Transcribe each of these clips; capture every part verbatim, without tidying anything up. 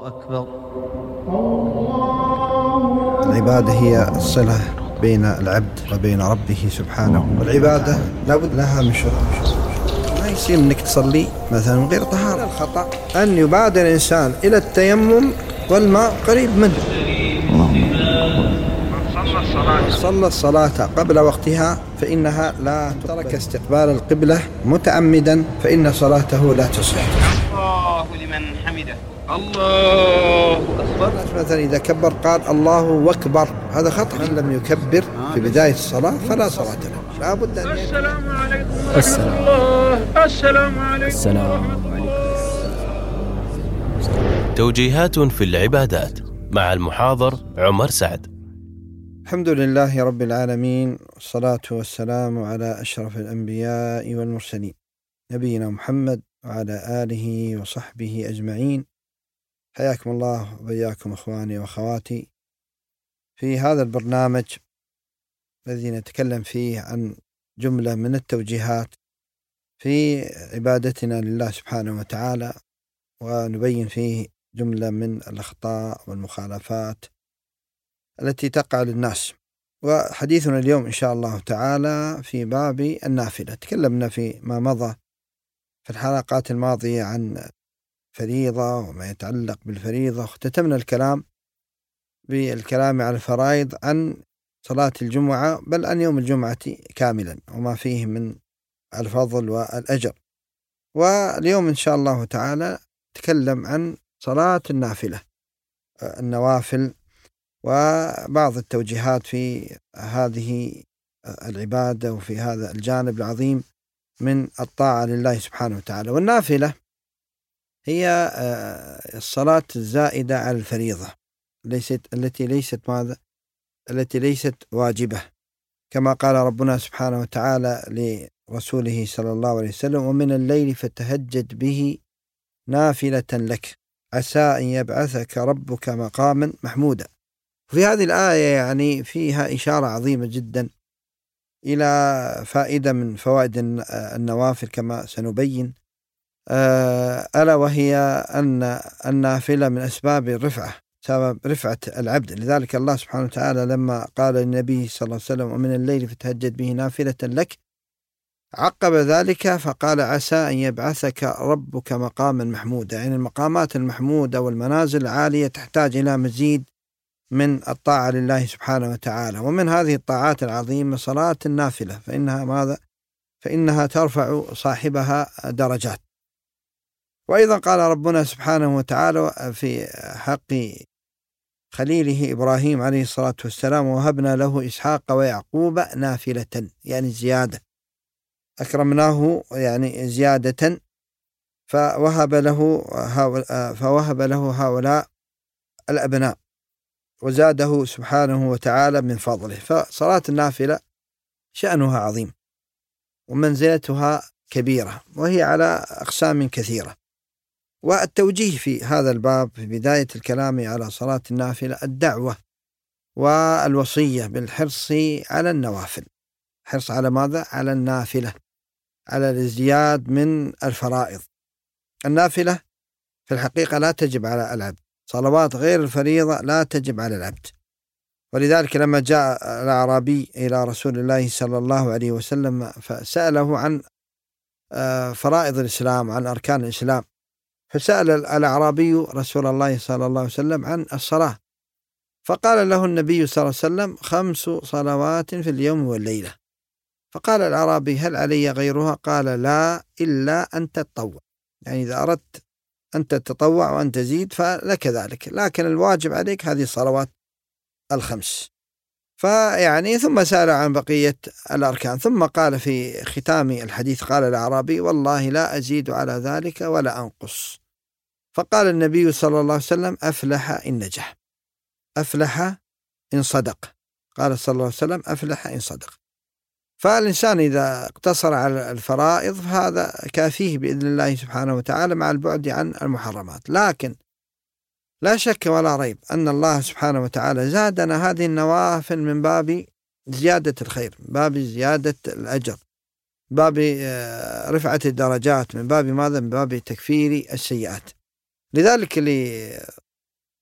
أكبر. العبادة هي الصلة بين العبد وبين ربه سبحانه، والعبادة لابد لها من شروط. ما يصير انك تصلي مثلا من غير طهارة. الخطأ أن يبادر الإنسان إلى التيمم والماء قريب منه. صلى الصلاة قبل وقتها فإنها لا ترك استقبال القبلة متعمدا فإن صلاته لا تصح. الله لمن حمده. الله أكبر. مثلا إذا كبر قال الله أكبر، هذا خطأ. من لم يكبر في بداية الصلاة فلا صلاة له. لا بد أن السلام عليكم ورحمة الله. السلام عليكم. السلام عليكم. توجيهات في العبادات مع المحاضر عمر سعد. الحمد لله رب العالمين، والصلاة والسلام على أشرف الأنبياء والمرسلين نبينا محمد وعلى آله وصحبه أجمعين. حياكم الله وبياكم أخواني وأخواتي في هذا البرنامج الذي نتكلم فيه عن جملة من التوجيهات في عبادتنا لله سبحانه وتعالى، ونبين فيه جملة من الأخطاء والمخالفات التي تقع للناس. وحديثنا اليوم إن شاء الله تعالى في باب النافلة. تكلمنا في ما مضى في الحلقات الماضية عن فريضة وما يتعلق بالفريضة، واختتمنا الكلام بالكلام على الفرائض عن صلاة الجمعة، بل عن يوم الجمعة كاملا وما فيه من الفضل والأجر. واليوم إن شاء الله تعالى تكلم عن صلاة النافلة، النوافل، وبعض التوجيهات في هذه العبادة وفي هذا الجانب العظيم من الطاعة لله سبحانه وتعالى. والنافلة هي الصلاة الزائدة على الفريضة، ليست التي ليست ماذا التي ليست واجبة، كما قال ربنا سبحانه وتعالى لرسوله صلى الله عليه وسلم: ومن الليل فتهجد به نافلة لك عسى أن يبعثك ربك مقاما محمودا. في هذه الآية يعني فيها إشارة عظيمة جدا إلى فائدة من فوائد النوافل كما سنبين، ألا وهي أن النافلة من أسباب الرفعة، سبب رفعة العبد. لذلك الله سبحانه وتعالى لما قال للنبي صلى الله عليه وسلم: ومن الليل فتهجد به نافلة لك، عقب ذلك فقال: عسى أن يبعثك ربك مقاما محمودا. يعني المقامات المحمودة والمنازل العالية تحتاج إلى مزيد من الطاعة لله سبحانه وتعالى. ومن هذه الطاعات العظيمة صلاة النافلة، فإنها ماذا؟ فإنها ترفع صاحبها درجات. وأيضا قال ربنا سبحانه وتعالى في حق خليله إبراهيم عليه الصلاة والسلام: وهبنا له إسحاق ويعقوب نافلة، يعني زيادة، أكرمناه يعني زيادة، فوهب له فوهب له هؤلاء الأبناء وزاده سبحانه وتعالى من فضله. فصلاة النافلة شأنها عظيم ومنزلتها كبيرة، وهي على أقسام كثيرة. والتوجيه في هذا الباب في بداية الكلام على صلاة النافلة الدعوة والوصية بالحرص على النوافل. حرص على ماذا؟ على النافلة، على الازدياد من الفرائض. النافلة في الحقيقة لا تجب على العبد، صلوات غير الفريضة لا تجب على العبد. ولذلك لما جاء الأعرابي إلى رسول الله صلى الله عليه وسلم فسأله عن فرائض الإسلام، عن أركان الإسلام، فسأل الأعرابي رسول الله صلى الله عليه وسلم عن الصلاة، فقال له النبي صلى الله عليه وسلم: خمس صلوات في اليوم والليلة. فقال الأعرابي: هل علي غيرها؟ قال: لا، إلا أن تتطوع. يعني إذا أردت أن تتطوع وأن تزيد فلك ذلك، لكن الواجب عليك هذه الصلوات الخمس. فيعني ثم سأل عن بقية الأركان، ثم قال في ختام الحديث، قال الأعرابي: والله لا أزيد على ذلك ولا أنقص. فقال النبي صلى الله عليه وسلم: أفلح إن نجح، أفلح إن صدق. قال صلى الله عليه وسلم: أفلح إن صدق. فالإنسان إذا اقتصر على الفرائض فهذا كافيه بإذن الله سبحانه وتعالى مع البعد عن المحرمات. لكن لا شك ولا ريب أن الله سبحانه وتعالى زادنا هذه النوافل من باب زيادة الخير، من باب زيادة الأجر، من باب رفعة الدرجات، من باب ماذا؟ من باب تكفير السيئات. لذلك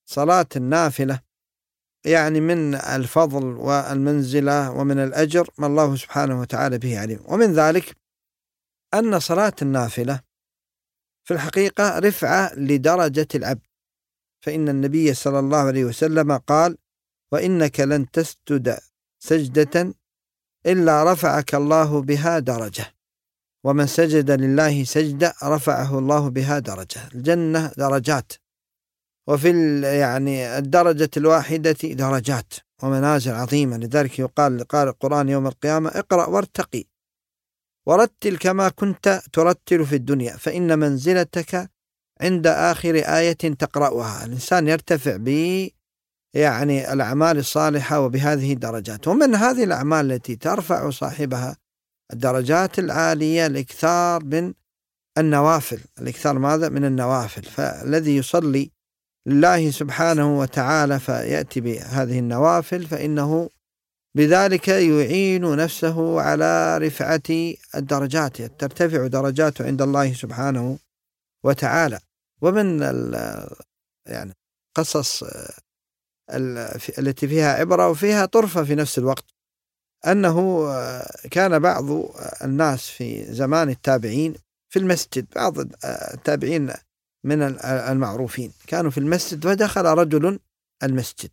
صلاة النافلة يعني من الفضل والمنزلة ومن الأجر ما الله سبحانه وتعالى به عليم. ومن ذلك أن صلاة النافلة في الحقيقة رفعة لدرجة العبد، فإن النبي صلى الله عليه وسلم قال: وإنك لن تسجد سجدة إلا رفعك الله بها درجة، ومن سجد لله سجدة رفعه الله بها درجة. الجنة درجات، وفي يعني الدرجة الواحدة درجات ومنازل عظيمة. لذلك يقال قال القرآن يوم القيامة: اقرأ وارتقي ورتل كما كنت ترتل في الدنيا فإن منزلتك عند آخر آية تقرأها. الإنسان يرتفع ب يعني الأعمال الصالحة وبهذه الدرجات. ومن هذه الأعمال التي ترفع صاحبها الدرجات العالية الإكثار من النوافل. الإكثار ماذا؟ من النوافل. فالذي يصلي لله سبحانه وتعالى فيأتي بهذه النوافل فإنه بذلك يعين نفسه على رفعة الدرجات، ترتفع درجاته عند الله سبحانه وتعالى. ومن يعني قصص التي فيها عبرة وفيها طرفة في نفس الوقت أنه كان بعض الناس في زمان التابعين في المسجد، بعض التابعين من المعروفين كانوا في المسجد، ودخل رجل المسجد،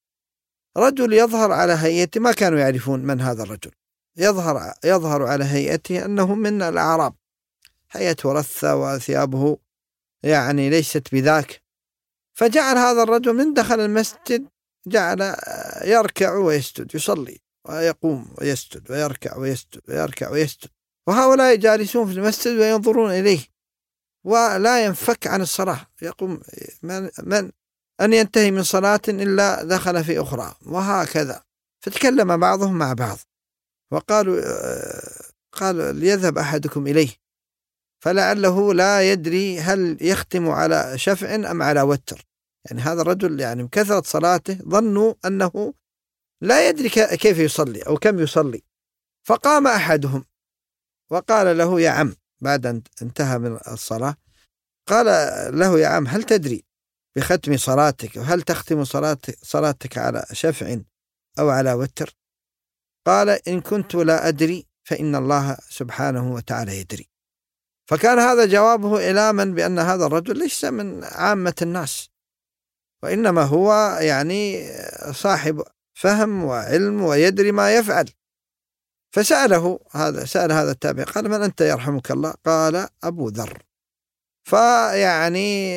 رجل يظهر على هيئته، ما كانوا يعرفون من هذا الرجل، يظهر يظهر على هيئته أنه من الأعراب، هيئته رثة وثيابه يعني ليست بذاك. فجعل هذا الرجل من دخل المسجد جعل يركع ويسجد، يصلي ويقوم ويسجد ويركع ويسجد ويركع ويسجد، وهؤلاء جالسون في المسجد وينظرون إليه ولا ينفك عن الصلاة، يقوم من, من أن ينتهي من صلاة إلا دخل في أخرى، وهكذا. فتكلم بعضهم مع بعض وقالوا قالوا ليذهب أحدكم إليه فلعله لا يدري هل يختم على شفع أم على وتر. يعني هذا الرجل يعني بكثرة صلاته ظنوا أنه لا يدري كيف يصلي أو كم يصلي. فقام أحدهم وقال له: يا عم، بعد أن انتهى من الصلاة قال له: يا عم، هل تدري بختم صلاتك وهل تختم صلاتك, صلاتك على شفع أو على وتر؟ قال: إن كنت لا أدري فإن الله سبحانه وتعالى يدري. فكان هذا جوابه إلاما بأن هذا الرجل ليس من عامة الناس، وإنما هو يعني صاحب فهم وعلم ويدري ما يفعل. فسأله هذا سأل هذا التابع قال: من أنت يرحمك الله؟ قال: أبو ذر. فيعني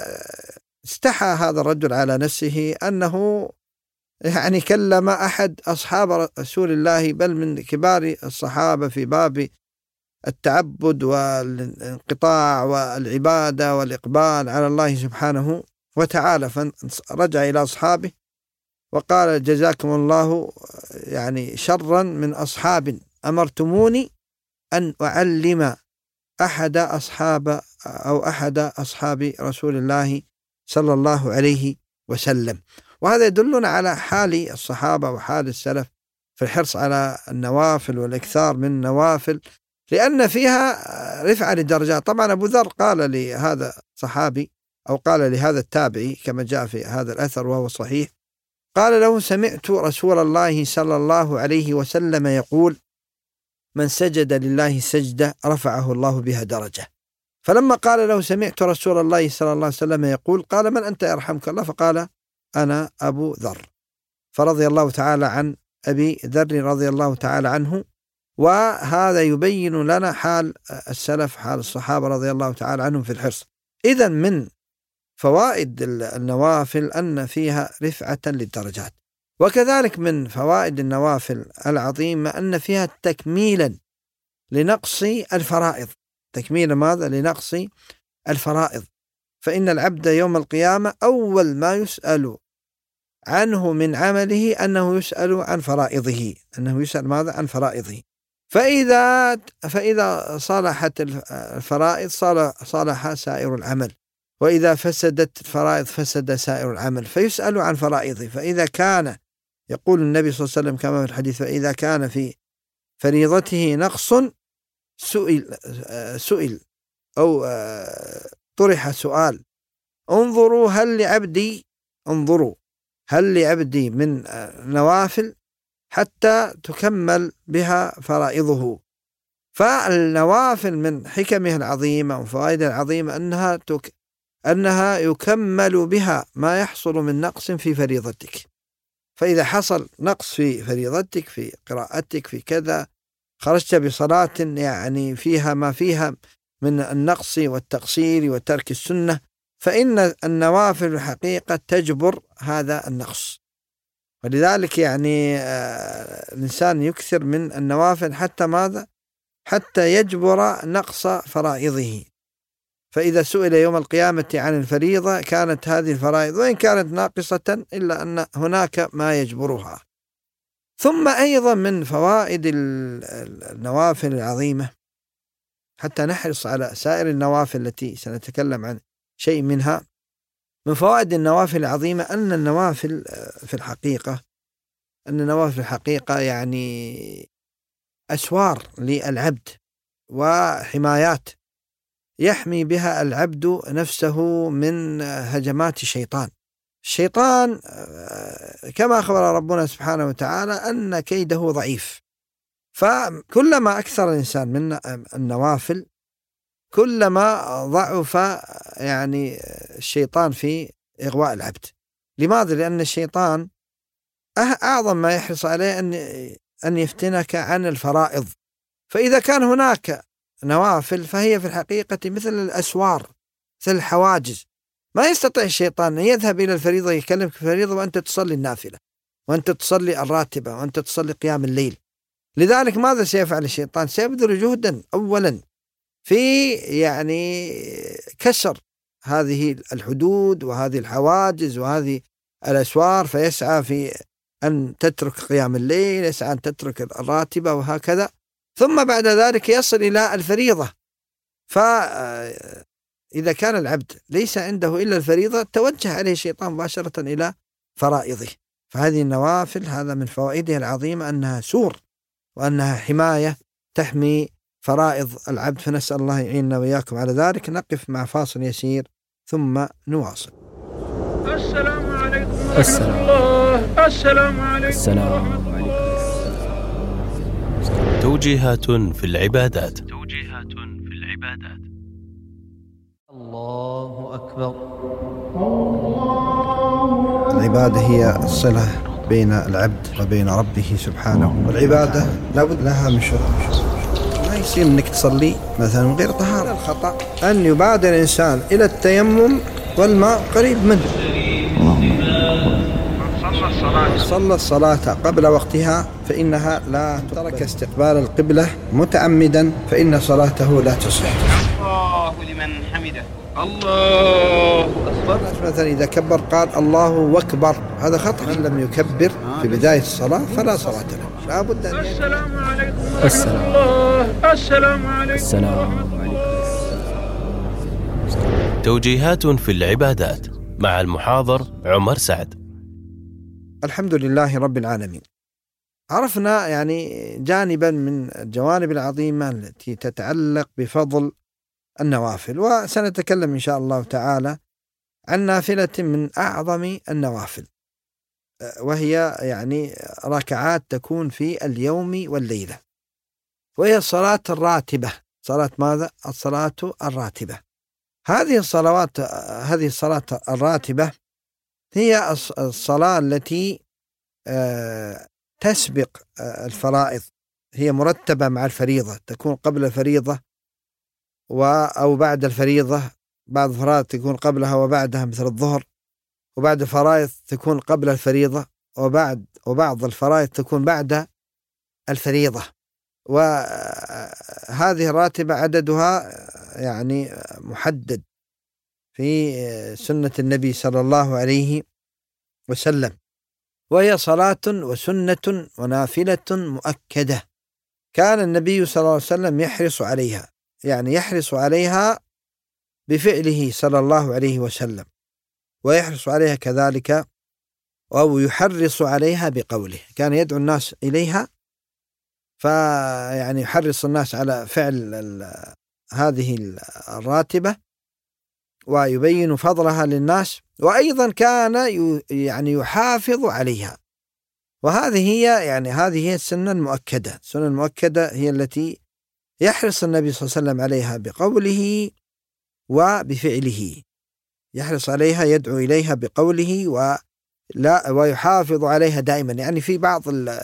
استحى هذا الرجل على نفسه أنه يعني كلم أحد أصحاب رسول الله، بل من كبار الصحابة في باب التعبد والانقطاع والعبادة والإقبال على الله سبحانه وتعالى. فرجع إلى أصحابه وقال: جزاكم الله يعني شرا من أصحاب أمرتموني أن أعلم أحد أصحاب أو أحد أصحاب رسول الله صلى الله عليه وسلم. وهذا يدلنا على حال الصحابة وحال السلف في الحرص على النوافل والإكثار من النوافل، لأن فيها رفعة للدرجات. طبعا أبو ذر قال لهذا صحابي أو قال لهذا التابعي كما جاء في هذا الأثر وهو صحيح، قال له: سمعت رسول الله صلى الله عليه وسلم يقول: من سجد لله سجدة رفعه الله بها درجة. فلما قال له: سمعت رسول الله صلى الله عليه وسلم يقول، قال: من أنت يرحمك الله؟ فقال: أنا أبو ذر. فرضي الله تعالى عن أبي ذر رضي الله تعالى عنه. وهذا يبين لنا حال السلف، حال الصحابة رضي الله تعالى عنهم في الحرص. إذن من فوائد النوافل أن فيها رفعة للدرجات، وكذلك من فوائد النوافل العظيمة أن فيها تكميلا لنقص الفرائض. تكميلا ماذا؟ لنقص الفرائض. فإن العبد يوم القيامة أول ما يسأل عنه من عمله أنه يسأل عن فرائضه، أنه يسأل ماذا؟ عن فرائضه. فإذا فإذا صلحت الفرائض صلح سائر العمل، وإذا فسدت الفرائض فسد سائر العمل، فيسأل عن فرائضه. فإذا كان يقول النبي صلى الله عليه وسلم كما في الحديث: فإذا كان في فريضته نقص سئل سئل أو طرح سؤال: انظروا هل لعبدي انظروا هل لعبدي من نوافل حتى تكمل بها فرائضه. فالنوافل من حكمها العظيمة وفوائدها العظيمة أنها تك... أنها يكمل بها ما يحصل من نقص في فريضتك. فإذا حصل نقص في فريضتك في قراءتك في كذا، خرجت بصلاة يعني فيها ما فيها من النقص والتقصير وترك السنة، فإن النوافل الحقيقة تجبر هذا النقص. ولذلك يعني آه الإنسان يكثر من النوافل حتى ماذا؟ حتى يجبر نقص فرائضه. فإذا سئل يوم القيامة عن الفريضة كانت هذه الفرائض وإن كانت ناقصة إلا أن هناك ما يجبرها. ثم أيضا من فوائد النوافل العظيمة حتى نحرص على سائر النوافل التي سنتكلم عن شيء منها. من فوائد النوافل العظيمة أن النوافل في الحقيقة أن النوافل الحقيقة يعني أسوار للعبد وحمايات يحمي بها العبد نفسه من هجمات الشيطان. الشيطان كما أخبر ربنا سبحانه وتعالى أن كيده ضعيف، فكلما أكثر الإنسان من النوافل كلما ضعف يعني الشيطان في إغواء العبد. لماذا؟ لأن الشيطان أعظم ما يحرص عليه أن أن يفتنك عن الفرائض. فإذا كان هناك نوافل فهي في الحقيقة مثل الأسوار، مثل الحواجز. ما يستطيع الشيطان أن يذهب إلى الفريضة يكلمك في الفريضة وأنت تصلي النافلة وأنت تصلي الراتبة وأنت تصلي قيام الليل. لذلك ماذا سيفعل الشيطان؟ سيبذل جهدا أولا في يعني كسر هذه الحدود وهذه الحواجز وهذه الأسوار، فيسعى في أن تترك قيام الليل، يسعى أن تترك الراتبة وهكذا، ثم بعد ذلك يصل إلى الفريضة. فإذا كان العبد ليس عنده إلا الفريضة توجه عليه الشيطان مباشرة إلى فرائضه. فهذه النوافل هذا من فوائدها العظيمة أنها سور وأنها حماية تحمي فرائض العبد. فنسأل الله يعيننا وإياكم على ذلك. نقف مع فاصل يسير ثم نواصل. السلام عليكم ورحمة الله. السلام عليكم السلام عليكم. توجيهات في العبادات. توجيهات في العبادات. الله أكبر. العبادة هي الصلة بين العبد وبين ربه سبحانه، والعبادة لابد لها من شروط. ما يصير انك تصلي مثلا من غير طهارة. الخطأ أن يبادر الإنسان إلى التيمم والماء قريب منه. صلى الصلاة قبل وقتها فإنها لا ترك استقبال القبلة متعمدا فإن صلاته لا تصح. الله لمن حمده. الله أكبر. مثلا إذا كبر قال الله أكبر، هذا خطأ. من لم يكبر في بداية الصلاة فلا صلاة له. لا بد أن السلام عليكم ورحمة الله. السلام عليكم. السلام عليكم. توجيهات في العبادات مع المحاضر عمر سعد. الحمد لله رب العالمين. عرفنا يعني جانبا من الجوانب العظيمة التي تتعلق بفضل النوافل، وسنتكلم إن شاء الله تعالى عن نافلة من أعظم النوافل، وهي يعني ركعات تكون في اليوم والليلة، وهي الصلاة الراتبة. صلاة ماذا؟ الصلاة الراتبة. هذه الصلوات هذه الصلاة الراتبة هي الصلاة التي تسبق الفرائض، هي مرتبة مع الفريضة، تكون قبل الفريضة أو بعد الفريضة. بعض الفرائض تكون قبلها وبعدها مثل الظهر، وبعد الفرائض تكون قبل الفريضة وبعد وبعض الفرائض تكون بعد الفريضة. وهذه الراتبة عددها يعني محدد في سنة النبي صلى الله عليه وسلم، وهي صلاة وسنة ونافلة مؤكدة كان النبي صلى الله عليه وسلم يحرص عليها، يعني يحرص عليها بفعله صلى الله عليه وسلم، ويحرص عليها كذلك أو يحرص عليها بقوله. كان يدعو الناس إليها، فيعني يحرص الناس على فعل هذه الراتبة ويبين فضلها للناس وأيضا كان يعني يحافظ عليها. وهذه هي يعني هذه هي السنة المؤكدة. السنة المؤكدة هي التي يحرص النبي صلى الله عليه وسلم عليها بقوله وبفعله، يحرص عليها، يدعو إليها بقوله ولا ويحافظ عليها دائما. يعني في بعض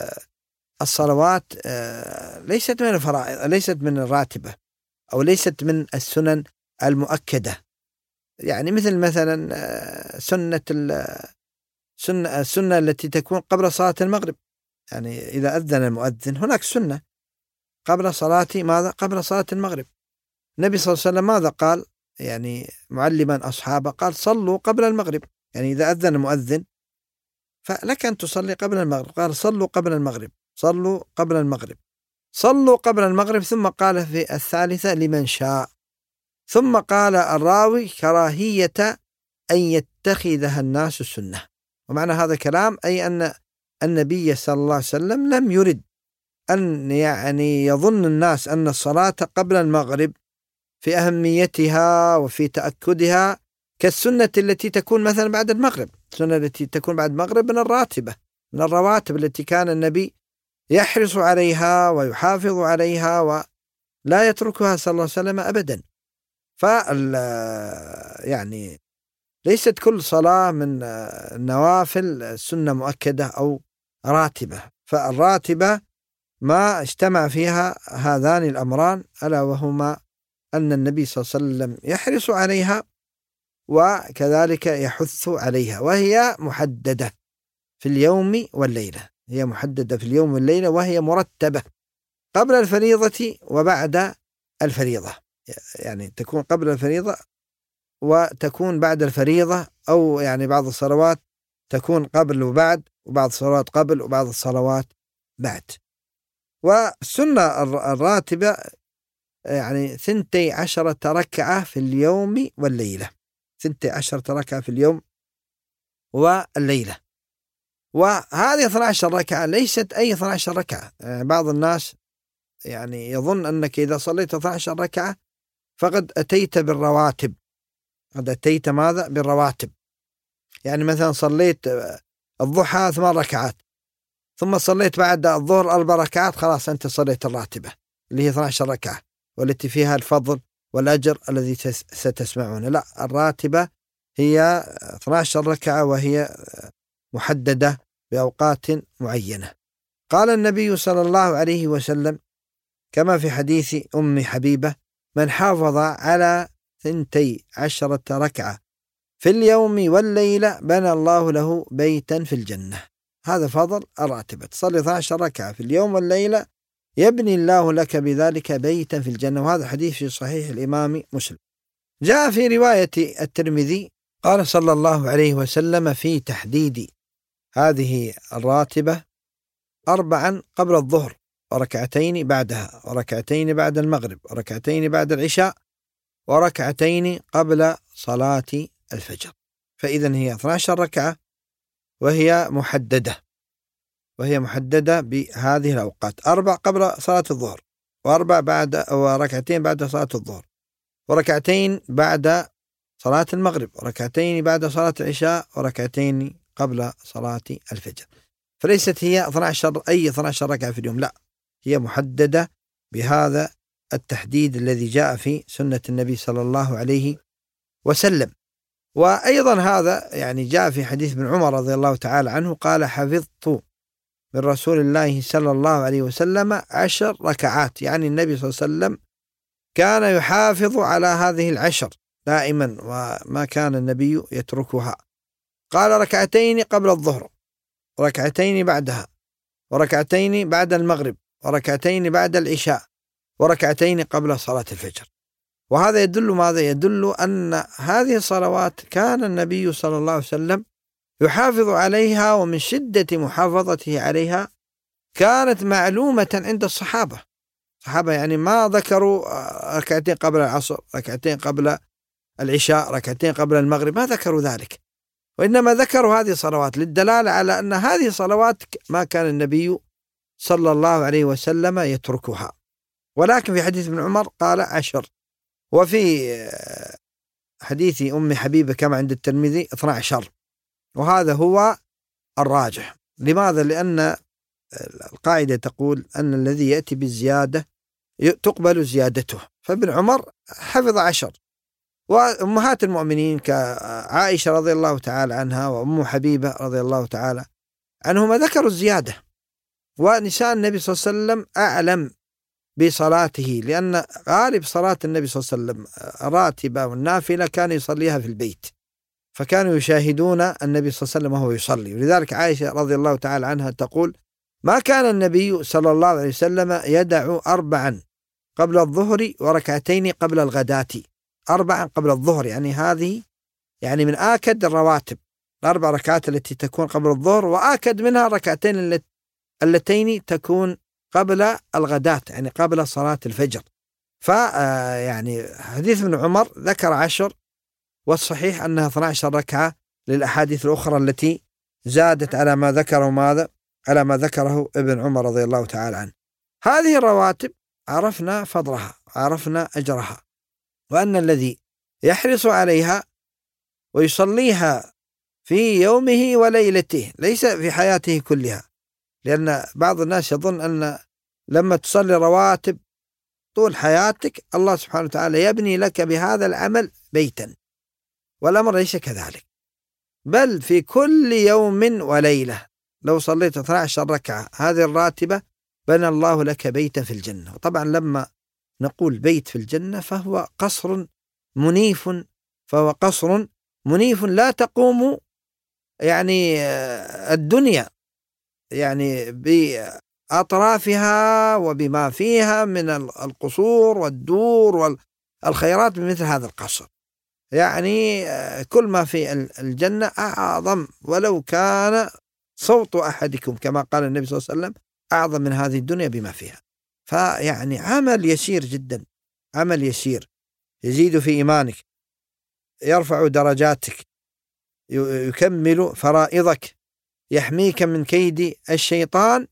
الصلوات ليست من الفرائض، ليست من الراتبة، أو ليست من السنن المؤكدة، يعني مثل مثلا سنة السنة السنة التي تكون قبل صلاة المغرب. يعني إذا أذن المؤذن هناك سنة قبل صلاة ماذا؟ قبل صلاة المغرب. النبي صلى الله عليه وسلم ماذا قال؟ يعني معلما أصحابه قال صلوا قبل المغرب. يعني إذا أذن المؤذن فلك أن تصلي قبل المغرب، قال صلوا قبل المغرب، صلوا قبل المغرب، صلوا قبل المغرب. ثم قال في الثالثة لمن شاء. ثم قال الراوي كراهية أن يتخذها الناس سنة. ومعنى هذا كلام أي أن النبي صلى الله عليه وسلم لم يرد أن يعني يظن الناس أن الصلاة قبل المغرب في أهميتها وفي تأكدها كالسنة التي تكون مثلا بعد المغرب. السنة التي تكون بعد المغرب من الراتبة، من الرواتب التي كان النبي يحرص عليها ويحافظ عليها ولا يتركها صلى الله عليه وسلم أبدا. فال يعني ليست كل صلاة من النوافل سنة مؤكدة أو راتبة. فالراتبة ما اجتمع فيها هذان الأمران، ألا وهما أن النبي صلى الله عليه وسلم يحرص عليها وكذلك يحث عليها، وهي محددة في اليوم والليلة. هي محددة في اليوم والليلة، وهي مرتبة قبل الفريضة وبعد الفريضة. يعني تكون قبل الفريضة وتكون بعد الفريضة، أو يعني بعض الصلوات تكون قبل وبعد، وبعض الصلوات قبل وبعض الصلوات بعد. والسنة الراتبة يعني ثنتي عشرة ركعة في اليوم والليلة، ثنتي عشرة ركعة في اليوم والليلة. وهذه اثنتي عشرة ركعة ليست أي اثنتي عشرة ركعة. يعني بعض الناس يعني يظن أنك إذا صليت اثنتي عشرة ركعة فقد أتيت بالرواتب، قد أتيت ماذا؟ بالرواتب. يعني مثلا صليت الضحى ثمان ركعات، ثم صليت بعد الظهر أربع ركعات، خلاص أنت صليت الراتبة اللي هي اثنتي عشرة ركعة والتي فيها الفضل والأجر الذي ستسمعونه. لا، الراتبة هي اثنتي عشرة ركعة وهي محددة بأوقات معينة. قال النبي صلى الله عليه وسلم كما في حديث أم حبيبة: من حافظ على ثنتي عشرة ركعة في اليوم والليلة بنى الله له بيتا في الجنة. هذا فضل الراتبة، تصلي اثنتي عشرة ركعة في اليوم والليلة يبني الله لك بذلك بيتا في الجنة. وهذا حديث في صحيح الإمام مسلم. جاء في رواية الترمذي قال صلى الله عليه وسلم في تحديد هذه الراتبة: أربعا قبل الظهر، وركعتين بعدها، وركعتين بعد المغرب، وركعتين بعد العشاء، وركعتين قبل صلاة الفجر. فإذن هي اثنتي عشرة ركعة وهي محددة، وهي محددة بهذه الأوقات: أربع قبل صلاة الظهر، وأربع بعد، وركعتين بعد صلاة الظهر، وركعتين بعد صلاة المغرب، وركعتين بعد صلاة العشاء، وركعتين قبل صلاة الفجر. فليست هي اثنتي عشرة أي اثنتي عشرة ركعة في اليوم، لا، هي محددة بهذا التحديد الذي جاء في سنة النبي صلى الله عليه وسلم. وأيضا هذا يعني جاء في حديث ابن عمر رضي الله تعالى عنه قال: حفظت من رسول الله صلى الله عليه وسلم عشر ركعات. يعني النبي صلى الله عليه وسلم كان يحافظ على هذه العشر دائما، وما كان النبي يتركها. قال: ركعتين قبل الظهر، وركعتين بعدها، وركعتين بعد المغرب، وركعتين بعد العشاء، وركعتين قبل صلاة الفجر. وهذا يدل ماذا؟ يدل أن هذه الصلوات كان النبي صلى الله عليه وسلم يحافظ عليها، ومن شدة محافظته عليها كانت معلومة عند الصحابة. الصحابة يعني ما ذكروا ركعتين قبل العصر، ركعتين قبل العشاء، ركعتين قبل المغرب، ما ذكروا ذلك، وإنما ذكروا هذه الصلوات للدلالة على أن هذه الصلوات ما كان النبي صلى الله عليه وسلم يتركها. ولكن في حديث ابن عمر قال عشر. وفي حديث أم حبيبة كما عند الترمذي اثنا عشر، وهذا هو الراجح. لماذا؟ لأن القاعدة تقول أن الذي يأتي بالزيادة تقبل زيادته، فابن عمر حفظ عشر، وأمهات المؤمنين كعائشة رضي الله تعالى عنها وأم حبيبة رضي الله تعالى عنهما ذكروا الزيادة، ونساء النبي صلى الله عليه وسلم أعلم بصلاته، لأن غالب صلاة النبي صلى الله عليه وسلم الراتبة والنافلة كان يصليها في البيت، فكانوا يشاهدون النبي صلى الله عليه وسلم وهو يصلي. ولذلك عائشة رضي الله تعالى عنها تقول: ما كان النبي صلى الله عليه وسلم يدع أربعا قبل الظهر وركعتين قبل الغداة. أربعا قبل الظهر يعني هذه يعني من آكد الرواتب، الأربع ركعات التي تكون قبل الظهر، وآكد منها ركعتين اللتين تكون قبل الغداة يعني قبل صلاة الفجر. فيعني حديث ابن عمر ذكر عشر، والصحيح أنها اثنا عشر ركعة للأحاديث الأخرى التي زادت على ما ذكره ماذا على ما ذكره ابن عمر رضي الله تعالى عنه. هذه الرواتب عرفنا فضلها، عرفنا أجرها، وأن الذي يحرص عليها ويصليها في يومه وليلته ليس في حياته كلها، لأن بعض الناس يظن أن لما تصلي رواتب طول حياتك الله سبحانه وتعالى يبني لك بهذا العمل بيتا، والأمر ليس كذلك، بل في كل يوم وليلة لو صليت اثنا عشر ركعة هذه الراتبة بنى الله لك بيتا في الجنة. وطبعا لما نقول بيت في الجنة فهو قصر منيف، فهو قصر منيف لا تقوم يعني الدنيا يعني بأطرافها وبما فيها من القصور والدور والخيرات بمثل هذا القصر. يعني كل ما في الجنة أعظم، ولو كان صوت أحدكم كما قال النبي صلى الله عليه وسلم أعظم من هذه الدنيا بما فيها. فيعني عمل يسير جدا، عمل يسير يزيد في إيمانك، يرفع درجاتك، يكمل فرائضك، يحميك من كيد الشيطان،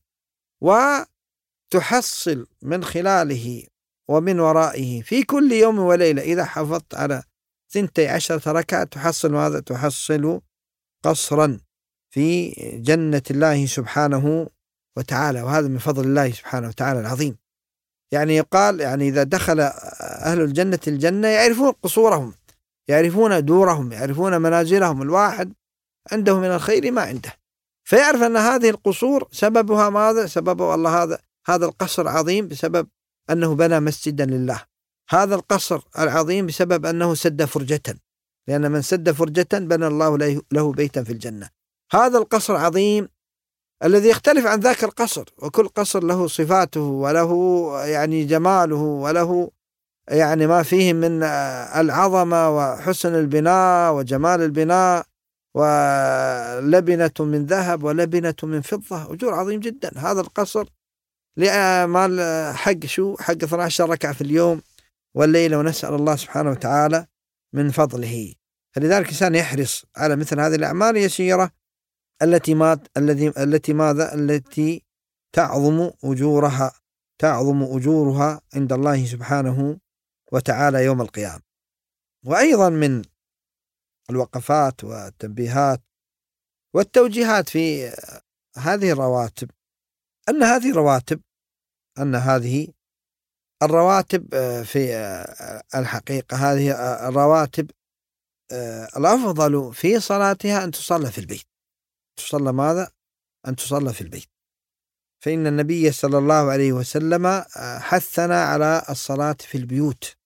وتحصل من خلاله ومن ورائه في كل يوم وليلة إذا حافظت على ثنتي عشرة ركعة تحصل ماذا؟ تحصل قصرا في جنة الله سبحانه وتعالى، وهذا من فضل الله سبحانه وتعالى العظيم. يعني يقال يعني إذا دخل أهل الجنة الجنة يعرفون قصورهم، يعرفون دورهم، يعرفون منازلهم، الواحد عنده من الخير ما عنده، فيعرف أن هذه القصور سببها ماذا؟ سببه الله هذا هذا القصر عظيم بسبب أنه بنى مسجدا لله، هذا القصر العظيم بسبب أنه سد فرجة، لأن من سد فرجة بنى الله له بيتا في الجنة. هذا القصر عظيم الذي يختلف عن ذاك القصر، وكل قصر له صفاته وله يعني جماله وله يعني ما فيه من العظمة وحسن البناء وجمال البناء، ولبنة من ذهب ولبنة من فضة، أجور عظيم جدا. هذا القصر لأعمال حق شو حق اثنا عشر ركعة في اليوم والليلة، ونسأل الله سبحانه وتعالى من فضله. فلذلك الإنسان يحرص على مثل هذه الأعمال اليسيرة التي ما الذي التي ماذا التي تعظم أجورها تعظم أجورها عند الله سبحانه وتعالى يوم القيامة. وأيضا من الوقفات والتنبيهات والتوجيهات في هذه الرواتب أن هذه الرواتب أن هذه الرواتب في الحقيقة هذه الرواتب الأفضل في صلاتها أن تصلى في البيت. تصلى ماذا؟ أن تصلى في البيت، فإن النبي صلى الله عليه وسلم حثنا على الصلاة في البيوت،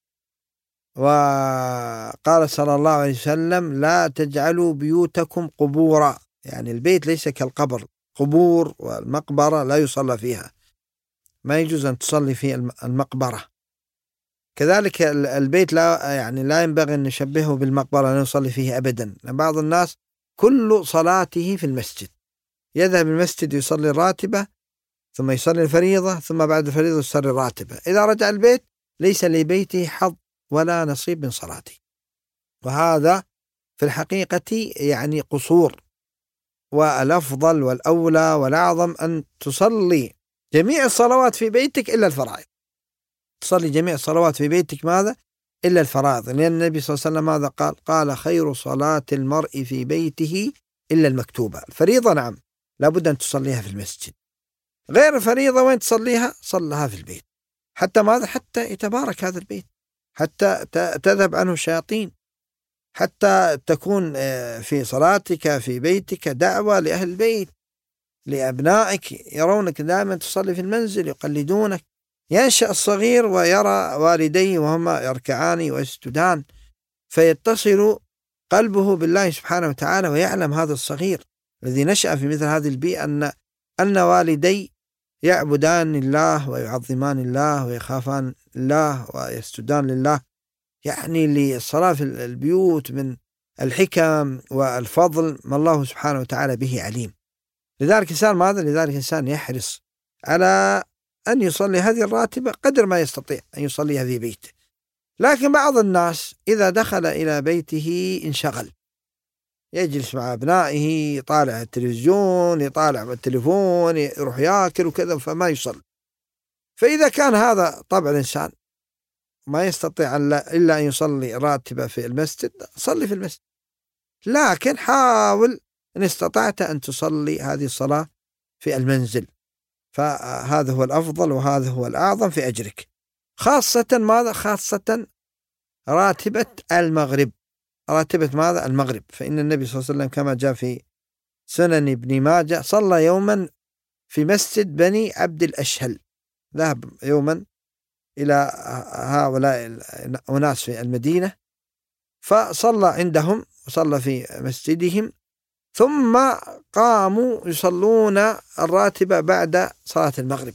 وقال صلى الله عليه وسلم: لا تجعلوا بيوتكم قبورا، يعني البيت ليس كالقبر، قبور والمقبرة لا يصلى فيها، ما يجوز أن تصلي في المقبرة. كذلك البيت لا يعني لا ينبغي أن نشبهه بالمقبرة لا يصلي فيه أبدا. بعض الناس كل صلاته في المسجد، يذهب المسجد يصلي الراتبة ثم يصلي الفريضة ثم بعد الفريضة يصلي الراتبة، إذا رجع البيت ليس لبيته حظ ولا نصيب من صلاته، وهذا في الحقيقة يعني قصور. والأفضل والأولى والأعظم أن تصلي جميع الصلوات في بيتك إلا الفرائض، تصلي جميع الصلوات في بيتك ماذا؟ إلا الفرائض، لأن النبي صلى الله عليه وسلم ماذا قال؟ قال خير صلاة المرء في بيته إلا المكتوبة. الفريضة نعم لابد أن تصليها في المسجد، غير الفريضة وين تصليها؟ صلها في البيت، حتى ماذا؟ حتى يتبارك هذا البيت، حتى تذهب عنه الشياطين، حتى تكون في صلاتك في بيتك دعوة لأهل البيت، لأبنائك يرونك دائما تصلي في المنزل يقلدونك. ينشأ الصغير ويرى والديه وهما يركعان ويسجدان، فيتصل قلبه بالله سبحانه وتعالى، ويعلم هذا الصغير الذي نشأ في مثل هذه البيئة أن أن والدي يعبدان الله ويعظمان الله ويخافان الله ويسجدان لله. يعني للصلاة في البيوت من الحكم والفضل ما الله سبحانه وتعالى به عليم. لذلك إنسان ماذا؟ لذلك إنسان يحرص على أن يصلي هذه الراتبة قدر ما يستطيع أن يصليها في بيته. لكن بعض الناس إذا دخل إلى بيته انشغل، يجلس مع أبنائه يطالع التلفزيون، يطالع التليفون، يروح يأكل وكذا، فما يصلي. فإذا كان هذا طبع الإنسان ما يستطيع إلا أن يصلي راتبة في المسجد، صلي في المسجد، لكن حاول إن استطعت أن تصلي هذه الصلاة في المنزل، فهذا هو الأفضل وهذا هو الأعظم في أجرك. خاصة ماذا؟ خاصة راتبة المغرب، راتبة ماذا؟ المغرب. فإن النبي صلى الله عليه وسلم كما جاء في سنن ابن ماجه صلى يوما في مسجد بني عبد الأشهل، ذهب يوما إلى هؤلاء الناس في المدينة فصلى عندهم وصلى في مسجدهم، ثم قاموا يصلون الراتبة بعد صلاة المغرب،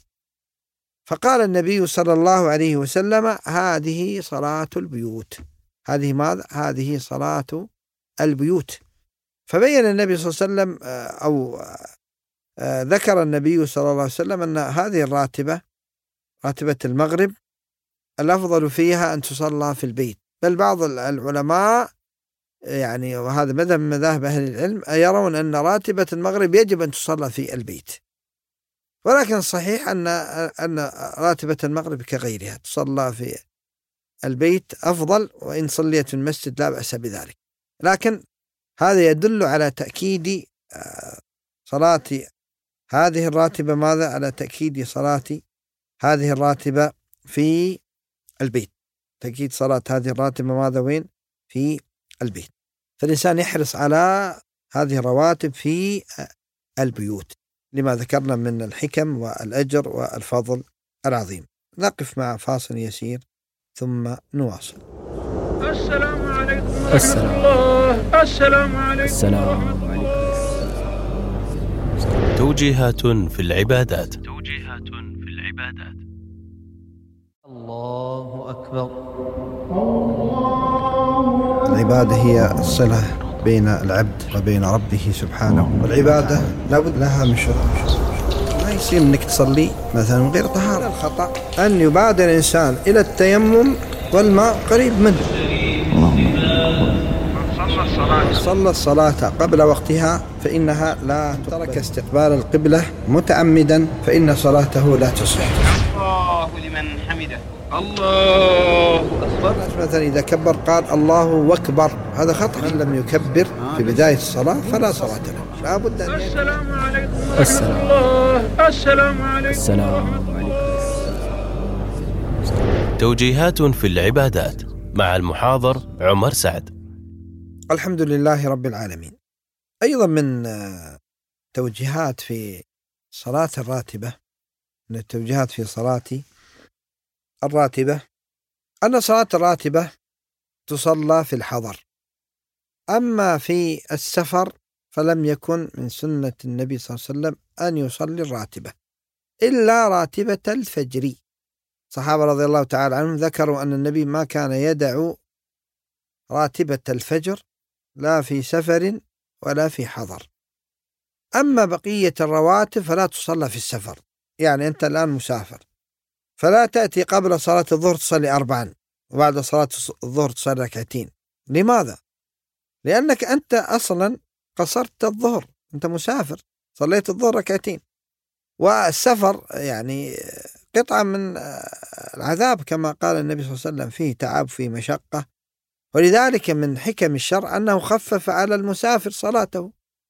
فقال النبي صلى الله عليه وسلم هذه صلاة البيوت، هذه ماذا؟ هذه صلاة البيوت. فبين النبي صلى الله عليه وسلم أو ذكر النبي صلى الله عليه وسلم أن هذه الراتبة راتبة المغرب الأفضل فيها أن تصلى في البيت. بل بعض العلماء يعني وهذا مذهب من مذاهب أهل العلم يرون أن راتبة المغرب يجب أن تصلى في البيت، ولكن الصحيح أن أن راتبة المغرب كغيرها تصلى في البيت أفضل، وإن صليت في المسجد لا بأس بذلك. لكن هذا يدل على تأكيد صلاة هذه الراتبة ماذا؟ على تأكيد صلاة هذه الراتبة في البيت، تأكيد صلاة هذه الراتبة ماذا؟ وين؟ في البيت. فالإنسان يحرص على هذه الرواتب في البيوت لما ذكرنا من الحكم والأجر والفضل العظيم. نقف مع فاصل يسير ثم نواصل. السلام عليكم ورحمة الله. السلام عليكم. السلام عليكم. توجيهات في العبادات. توجيهات في العبادات. الله أكبر. العبادة هي الصلة بين العبد وبين ربه سبحانه، والعبادة لابد لها من شروط. ما يصير انك تصلي مثلا من غير طهارة. الخطأ أن يبادر الإنسان إلى التيمم والماء قريب منه. صلى الصلاة قبل وقتها فإنها لا ترك استقبال القبلة متعمدا فإن صلاته لا تصح. الله لمن حمده. الله أكبر. مثلا إذا كبر قال الله أكبر، هذا خطأ. من لم يكبر في بداية الصلاة فلا صلاة له. لا بد أن السلام عليكم ورحمة الله. السلام عليكم. السلام عليكم. توجيهات في العبادات مع المحاضر عمر سعد. الحمد لله رب العالمين. أيضا من توجيهات في صلاة الراتبة، من التوجيهات في صلاة الراتبة أن صلاة الراتبة تصلى في الحضر، أما في السفر فلم يكن من سنة النبي صلى الله عليه وسلم أن يصلي الراتبة إلا راتبة الفجر. صحابة رضي الله تعالى عنهم ذكروا أن النبي ما كان يدع راتبة الفجر لا في سفر ولا في حضر. أما بقية الرواتب فلا تصلى في السفر، يعني أنت الآن مسافر فلا تأتي قبل صلاة الظهر تصلي أربعا وبعد صلاة الظهر تصلي ركعتين. لماذا؟ لأنك أنت أصلا قصرت الظهر، أنت مسافر صليت الظهر ركعتين، والسفر يعني قطعة من العذاب كما قال النبي صلى الله عليه وسلم فيه تعب فيه مشقة. ولذلك من حكم الشرع أنه خفف على المسافر صلاته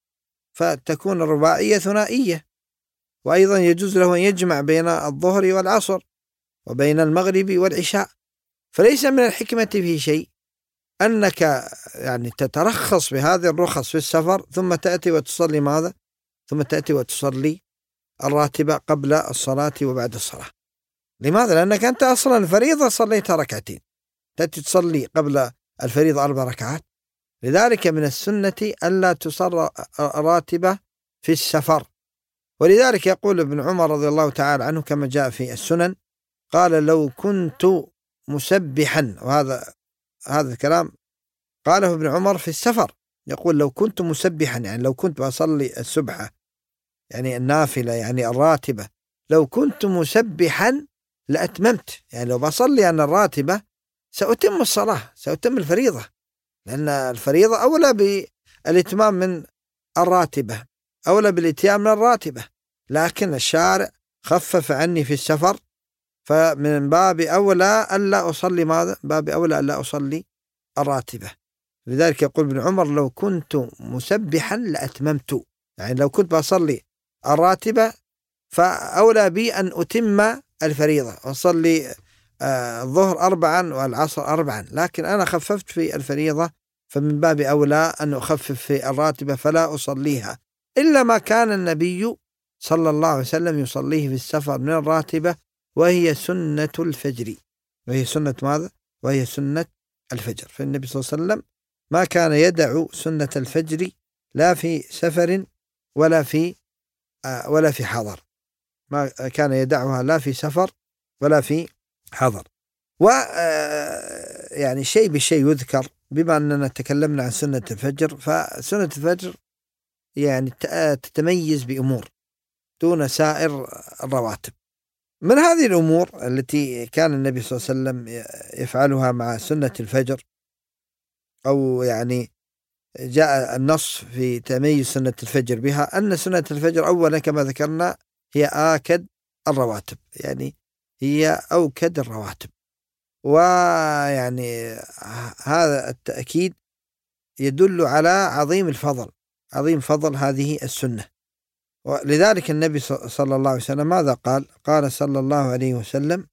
فتكون الرباعية ثنائية. وأيضا يجوز له أن يجمع بين الظهر والعصر وبين المغرب والعشاء. فليس من الحكمة في شيء أنك يعني تترخص بهذه الرخص في السفر ثم تأتي وتصلي ماذا؟ ثم تأتي وتصلي الراتبة قبل الصلاة وبعد الصلاة. لماذا؟ لأنك أنت أصلا الفريضة صليتها ركعتين، تأتي تصلي قبل الفريضة أربع ركعات. لذلك من السنة ألا تصلى راتبة في السفر. ولذلك يقول ابن عمر رضي الله تعالى عنه كما جاء في السنن قال لو كنت مسبحا، وهذا هذا الكلام قاله ابن عمر في السفر، يقول لو كنت مسبحا يعني لو كنت بصلي السبحة يعني النافلة يعني الراتبة، لو كنت مسبحا لأتممت، يعني لو بصلي أن الراتبة سأتم الصلاة سأتم الفريضة، لأن الفريضة أولى بالإتمام من الراتبة، أولى بالإتيان من الراتبة. لكن الشارع خفف عني في السفر، فمن باب أولى ألا أصلي ماذا؟ باب أولى ألا أصلي الراتبة. لذلك يقول ابن عمر لو كنت مسبحا لأتممت، يعني لو كنت بصلي الراتبة فأولى بي أن أتم الفريضة وأصلي الظهر أربعا والعصر أربعا، لكن أنا خففت في الفريضة فمن باب أولى أن أخفف في الراتبة فلا أصليها إلا ما كان النبي صلى الله عليه وسلم يصليه في السفر من الراتبة، وهي سنة الفجر. وهي سنة ماذا؟ وهي سنة الفجر. فالنبي صلى الله عليه وسلم ما كان يدع سنة الفجر لا في سفر ولا في آه ولا في حضر، ما كان يدعها لا في سفر ولا في حضر. و يعني شيء بشيء يذكر، بما أننا تكلمنا عن سنة الفجر، فسنة الفجر يعني تتميز بأمور دون سائر الرواتب. من هذه الأمور التي كان النبي صلى الله عليه وسلم يفعلها مع سنة الفجر، أو يعني جاء النص في تميز سنة الفجر بها، أن سنة الفجر أولا كما ذكرنا هي آكد الرواتب، يعني هي أوكد الرواتب. ويعني هذا التأكيد يدل على عظيم الفضل، عظيم فضل هذه السنة. ولذلك النبي صلى الله عليه وسلم ماذا قال؟ قال صلى الله عليه وسلم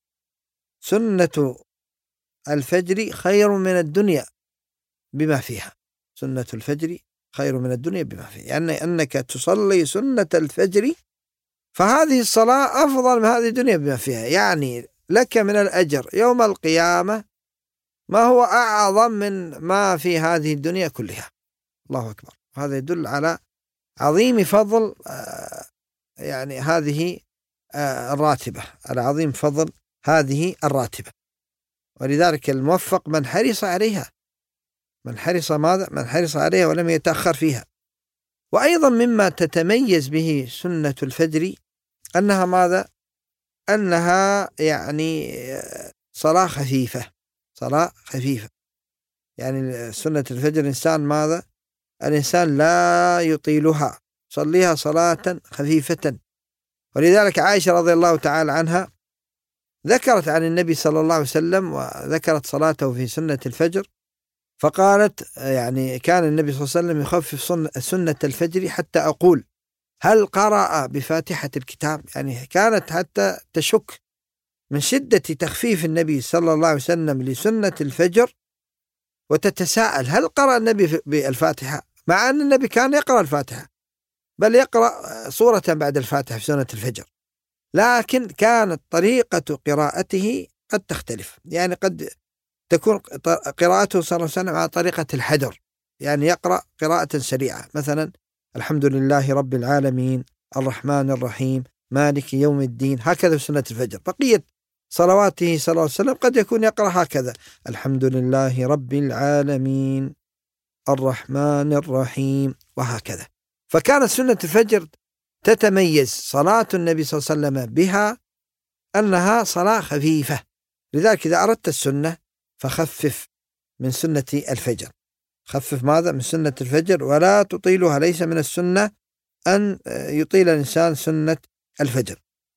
سنة الفجر خير من الدنيا بما فيها. سنة الفجر خير من الدنيا بما فيها، يعني أنك تصلي سنة الفجر فهذه الصلاة أفضل من هذه الدنيا بما فيها، يعني لك من الأجر يوم القيامة ما هو أعظم من ما في هذه الدنيا كلها. الله أكبر. هذا يدل على عظيم فضل يعني هذه الراتبة، على عظيم فضل هذه الراتبة. ولذلك الموفق من حرص عليها، من حرص ماذا؟ من حرص عليها ولم يتأخر فيها. وأيضا مما تتميز به سنة الفجر أنها ماذا؟ أنها يعني صلاة خفيفة، صلاة خفيفة. يعني سنة الفجر الإنسان ماذا؟ الإنسان لا يطيلها، صليها صلاة خفيفة. ولذلك عائشة رضي الله تعالى عنها ذكرت عن النبي صلى الله عليه وسلم وذكرت صلاته في سنة الفجر، فقالت يعني كان النبي صلى الله عليه وسلم يخفف سنة الفجر حتى أقول هل قرأ بفاتحة الكتاب؟ يعني كانت حتى تشك من شدة تخفيف النبي صلى الله عليه وسلم لسنة الفجر، وتتساءل هل قرأ النبي بالفاتحة؟ مع أن النبي كان يقرأ الفاتحة، بل يقرأ صورة بعد الفاتحة في سنة الفجر، لكن كانت طريقة قراءته قد تختلف. يعني قد تكون قراءته صلى الله عليه وسلم على طريقة الحدر، يعني يقرأ قراءة سريعة، مثلا الحمد لله رب العالمين الرحمن الرحيم مالك يوم الدين، هكذا في سنة الفجر. بقية صلواته صلى الله عليه وسلم قد يكون يقرأ هكذا الحمد لله رب العالمين الرحمن الرحيم وهكذا. فكانت سنة الفجر تتميز صلاة النبي صلى الله عليه وسلم بها أنها صلاة خفيفة. لذلك إذا أردت السنة فخفف من سنة الفجر، خفف ماذا؟ من سنة الفجر ولا تطيلها. ليس من السنة أن يطيل الإنسان سنة الفجر.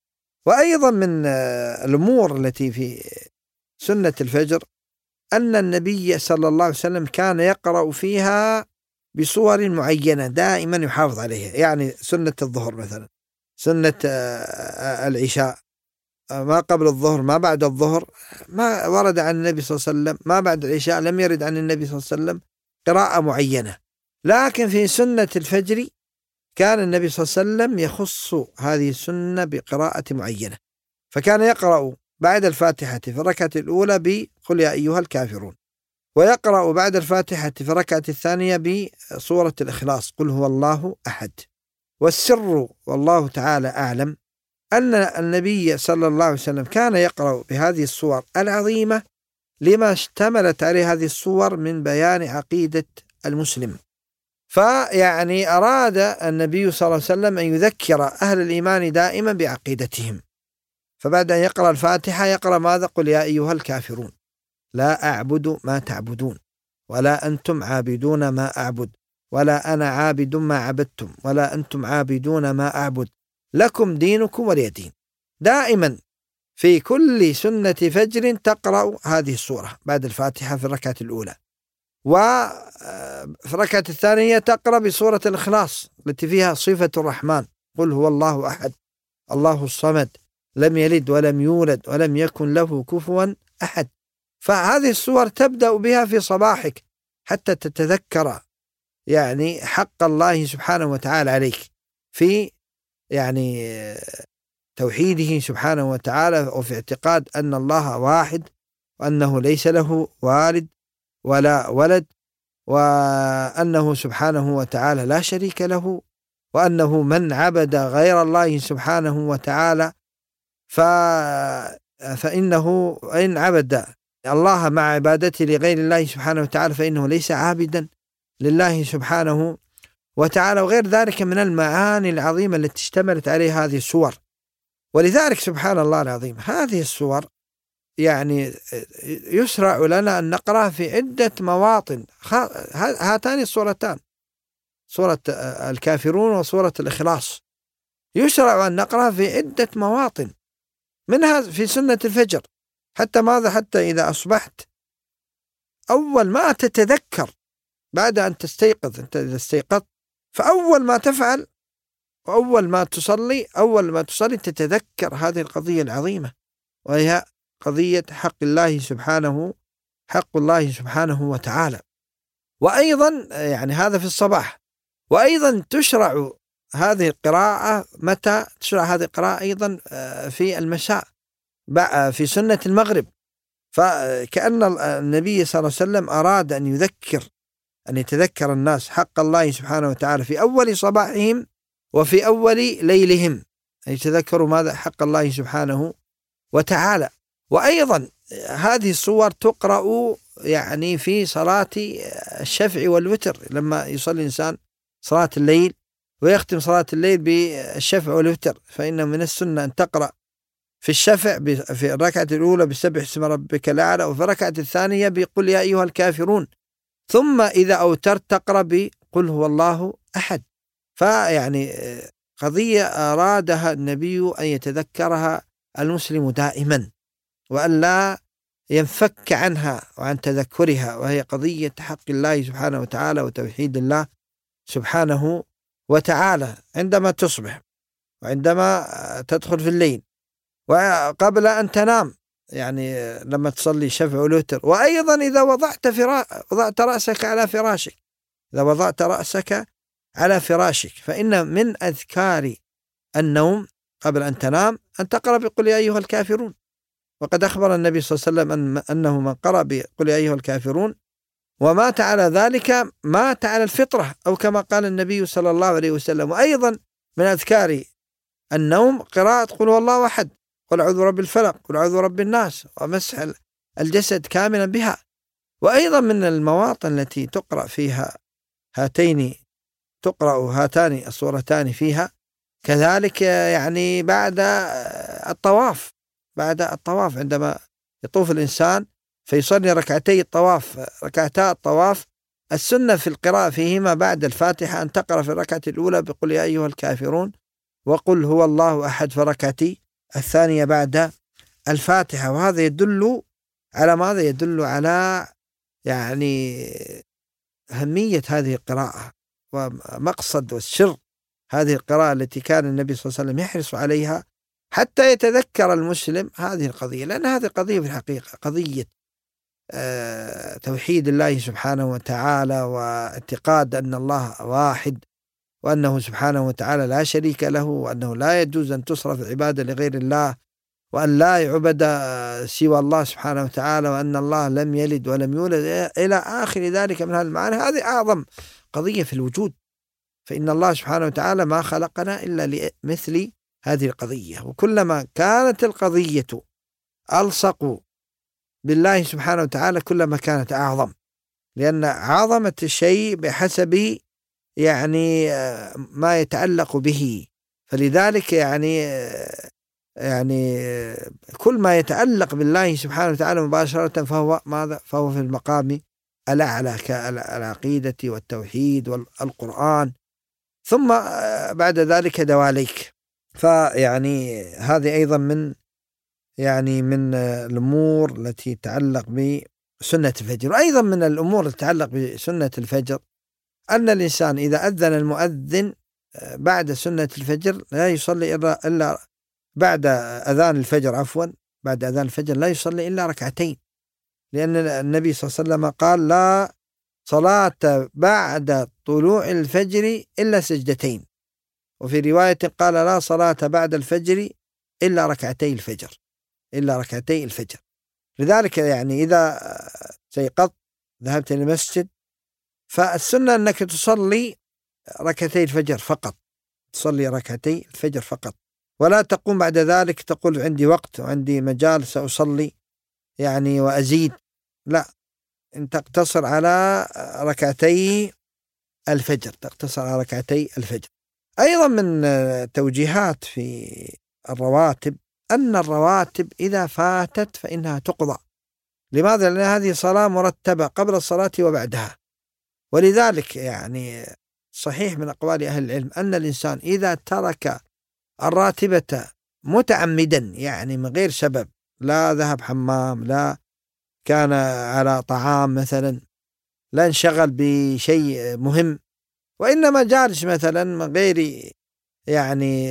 وأيضا من الأمور التي في سنة الفجر أن النبي صلى الله عليه وسلم كان يقرأ فيها بصور معينة دائما يحافظ عليها. يعني سنة الظهر مثلا، سنة العشاء، ما قبل الظهر ما بعد الظهر، ما ورد عن النبي صلى الله عليه وسلم، ما بعد العشاء لم يرد عن النبي صلى الله عليه وسلم قراءة معينة. لكن في سنة الفجر كان النبي صلى الله عليه وسلم يخص هذه السنة بقراءة معينة، فكان يقرأ بعد الفاتحة في الركعة الأولى بقل يا أيها الكافرون، ويقرأ بعد الفاتحة في الركعة الثانية بسورة الإخلاص قل هو الله أحد. والسر والله تعالى أعلم أن النبي صلى الله عليه وسلم كان يقرأ بهذه الصور العظيمة لما اشتملت عليه هذه الصور من بيان عقيدة المسلم. فيعني أراد النبي صلى الله عليه وسلم أن يذكر أهل الإيمان دائما بعقيدتهم، فبعد أن يقرأ الفاتحة يقرأ ماذا؟ قل يا أيها الكافرون لا أعبد ما تعبدون ولا أنتم عابدون ما أعبد ولا أنا عابد ما عبدتم ولا أنتم عابدون ما أعبد لكم دينكم ولي دين. دائما في كل سنة فجر تقرأ هذه السورة بعد الفاتحة في الركعة الأولى، وفي الركعة الثانية تقرأ بسورة الإخلاص التي فيها صفة الرحمن قل هو الله أحد الله الصمد لم يلد ولم يولد ولم يكن له كفوا أحد. فهذه السور تبدأ بها في صباحك حتى تتذكر يعني حق الله سبحانه وتعالى عليك في يعني توحيده سبحانه وتعالى، وفي اعتقاد أن الله واحد وأنه ليس له والد ولا ولد، وأنه سبحانه وتعالى لا شريك له، وأنه من عبد غير الله سبحانه وتعالى ف... فإنه إن عبد الله مع عبادته لغير الله سبحانه وتعالى فإنه ليس عابدا لله سبحانه وتعالى، وغير ذلك من المعاني العظيمة التي اشتملت عليها هذه السور. ولذلك سبحان الله العظيم هذه السور يعني يسرع لنا أن نقرأ في عدة مواطن. هاتان السورتان سورة الكافرون وسورة الإخلاص يسرع أن نقرأ في عدة مواطن، منها في سنة الفجر. حتى ماذا؟ حتى إذا أصبحت أول ما تتذكر بعد أن تستيقظ، أنت إذا استيقظت فأول ما تفعل وأول ما تصلي أول ما تصلي تتذكر هذه القضية العظيمة، وهي قضية حق الله سبحانه حق الله سبحانه وتعالى. وأيضا يعني هذا في الصباح. وأيضا تشرع هذه القراءة متى؟ تشرع هذه القراءة أيضا في المساء في سنة المغرب. فكأن النبي صلى الله عليه وسلم أراد أن يذكر أن يتذكر الناس حق الله سبحانه وتعالى في أول صباحهم وفي أول ليلهم، أن يتذكروا ماذا؟ حق الله سبحانه وتعالى. وأيضا هذه السور تقرأ يعني في صلاة الشفع والوتر، لما يصلي الإنسان صلاة الليل ويختم صلاة الليل بالشفع والوتر، فإن من السنة أن تقرأ في الشفع في الركعة الأولى بسبح اسم ربك الأعلى، وفي الركعة الثانية بقل يا أيها الكافرون، ثم إذا أوترت تقرأ بقل هو الله أحد. فيعني قضية أرادها النبي أن يتذكرها المسلم دائما وأن لا ينفك عنها وعن تذكرها، وهي قضية حق الله سبحانه وتعالى وتوحيد الله سبحانه وتعالى عندما تصبح وعندما تدخل في الليل وقبل أن تنام، يعني لما تصلي شفع والوتر. وأيضا إذا وضعت, فرا... وضعت رأسك على فراشك إذا وضعت رأسك على فراشك فإن من أذكار النوم قبل أن تنام أن تقرأ بقل يا أيها الكافرون. وقد أخبر النبي صلى الله عليه وسلم أن أنه من قرأ بقل يا أيها الكافرون ومات على ذلك مات على الفطرة، أو كما قال النبي صلى الله عليه وسلم. وأيضا من أذكار النوم قراءة قل هو الله أحد، قل أعوذ برب الفلق، قل أعوذ برب الناس، ومسح الجسد كاملا بها. وأيضا من المواطن التي تقرأ فيها هاتين تقرأ هاتان الصورتان فيها كذلك يعني بعد الطواف بعد الطواف عندما يطوف الإنسان فيصلي ركعتي الطواف ركعتا الطواف، السنة في القراءة فيهما بعد الفاتحة أن تقرأ في الركعة الأولى بقل يا أيها الكافرون وقل هو الله أحد في الركعة الثانية بعد الفاتحة. وهذا يدل على ماذا؟ يدل على يعني أهمية هذه القراءة ومقصد والسر هذه القراءة التي كان النبي صلى الله عليه وسلم يحرص عليها حتى يتذكر المسلم هذه القضية، لأن هذه قضية في الحقيقة قضية آه توحيد الله سبحانه وتعالى، واعتقاد أن الله واحد، وأنه سبحانه وتعالى لا شريك له، وأنه لا يجوز أن تصرف العبادة لغير الله، وأن لا يعبد سوى الله سبحانه وتعالى، وأن الله لم يلد ولم يولد إلى آخر ذلك من هذه المعاني. هذه أعظم قضية في الوجود، فإن الله سبحانه وتعالى ما خلقنا إلا لمثل هذه القضية. وكلما كانت القضية ألصق بالله سبحانه وتعالى كلما كانت أعظم، لأن عظمة الشيء بحسب يعني ما يتعلق به. فلذلك يعني يعني كل ما يتعلق بالله سبحانه وتعالى مباشرة فهو ماذا؟ فهو في المقام الأعلى كالعقيدة والتوحيد والقرآن، ثم بعد ذلك دواليك. فيعني هذه أيضا من يعني من الأمور التي تتعلق بسنة الفجر. وأيضا من الأمور التي تتعلق بسنة الفجر أن الإنسان إذا أذن المؤذن بعد سنة الفجر لا يصلي إلا بعد أذان الفجر عفوا بعد أذان الفجر لا يصلي إلا ركعتين، لأن النبي صلى الله عليه وسلم قال: لا صلاة بعد طلوع الفجر إلا سجدتين. وفي رواية قال: لا صلاة بعد الفجر إلا ركعتي الفجر إلا ركعتي الفجر. لذلك يعني إذا استيقظت ذهبت إلى المسجد فالسنة أنك تصلي ركعتي الفجر فقط، تصلي ركعتي الفجر فقط، ولا تقوم بعد ذلك تقول عندي وقت وعندي مجال سأصلي يعني وأزيد، لا، أن تقتصر على ركعتي الفجر تقتصر على ركعتي الفجر. أيضا من توجيهات في الرواتب أن الرواتب إذا فاتت فإنها تقضى. لماذا؟ لأن هذه صلاة مرتبة قبل الصلاة وبعدها. ولذلك يعني صحيح من أقوال أهل العلم أن الإنسان إذا ترك الراتبة متعمدا، يعني من غير سبب، لا ذهب حمام، لا كان على طعام مثلا، لا انشغل بشيء مهم، وإنما جالس مثلا من غير يعني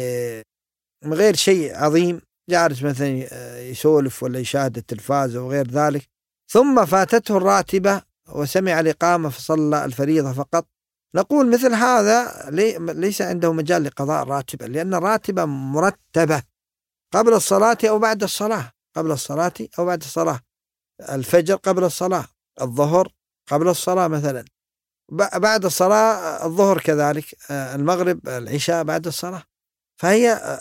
من غير شيء عظيم، جالس مثلا يسولف ولا يشاهد التلفاز وغير ذلك، ثم فاتته الراتبة وسمع الإقامة فصلى الفريضة فقط، نقول مثل هذا ليس عنده مجال لقضاء الراتبة، لأن الراتبة مرتبة قبل الصلاة أو بعد الصلاة قبل الصلاة أو بعد الصلاة الفجر قبل الصلاة، الظهر قبل الصلاة مثلا، بعد الصلاة الظهر كذلك، المغرب العشاء بعد الصلاة، فهي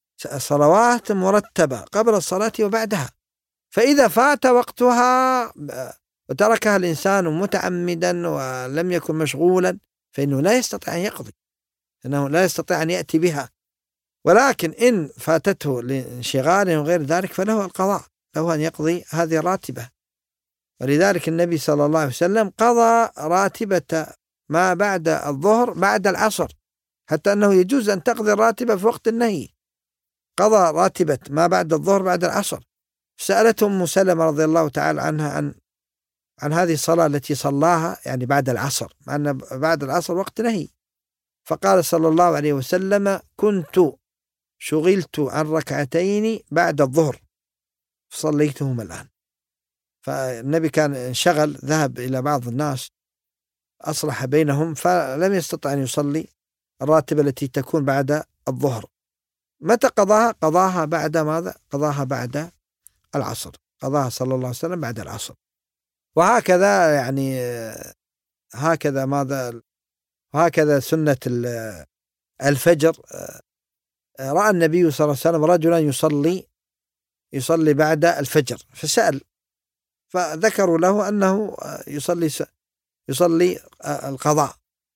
صلوات مرتبة قبل الصلاة وبعدها. فإذا فات وقتها وتركها الإنسان متعمدا ولم يكن مشغولا فإنه لا يستطيع أن يقضي، إنه لا يستطيع أن يأتي بها. ولكن إن فاتته لانشغال وغير ذلك فله القضاء، له أن يقضي هذه الراتبة. ولذلك النبي صلى الله عليه وسلم قضى راتبة ما بعد الظهر بعد العصر، حتى أنه يجوز أن تقضي الراتبة في وقت النهي. قضى راتبة ما بعد الظهر بعد العصر. سألته أم سلمة رضي الله تعالى عنها عن عن هذه الصلاة التي صلاها يعني بعد العصر، مع أن بعد العصر وقت نهي، فقال صلى الله عليه وسلم: كنت شغلت عن ركعتين بعد الظهر فصليتهما الآن. فالنبي كان انشغل، ذهب إلى بعض الناس أصلح بينهم فلم يستطع أن يصلي الراتبة التي تكون بعد الظهر. متى قضاها؟ قضاها بعد ماذا؟ قضاها بعد العصر، قضاها صلى الله عليه وسلم بعد العصر. وهكذا يعني هكذا ماذا وهكذا سنة الفجر. رأى النبي صلى الله عليه وسلم رجلا يصلي يصلي بعد الفجر فسأل، فذكروا له أنه يصلي يصلي القضاء،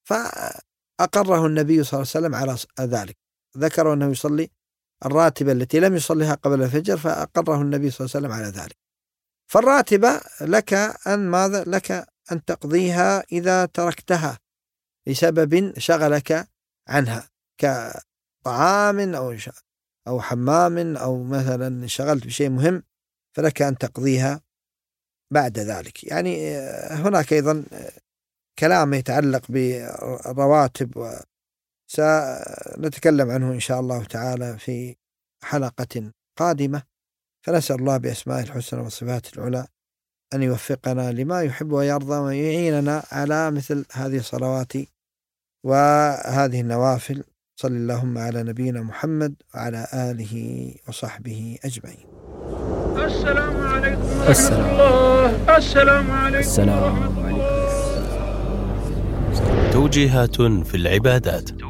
فأقره النبي صلى الله عليه وسلم على ذلك، ذكروا أنه يصلي الراتبة التي لم يصليها قبل الفجر، فأقره النبي صلى الله عليه وسلم على ذلك. فالراتبة لك أن ماذا؟ لك أن تقضيها إذا تركتها لسبب شغلك عنها كطعام أو أو حمام أو مثلا انشغلت بشيء مهم فلك أن تقضيها بعد ذلك. يعني هناك أيضا كلام يتعلق بالرواتب وسنتكلم عنه إن شاء الله تعالى في حلقة قادمة، فنسأل الله بأسمائه الحسنى وصفاته العلى أن يوفقنا لما يحب ويرضى ويعيننا على مثل هذه الصلوات وهذه النوافل. صل اللهم على نبينا محمد وعلى آله وصحبه أجمعين. السلام عليكم ورحمة الله. السلام عليكم السلام ورحمة الله. توجيهات في العبادات.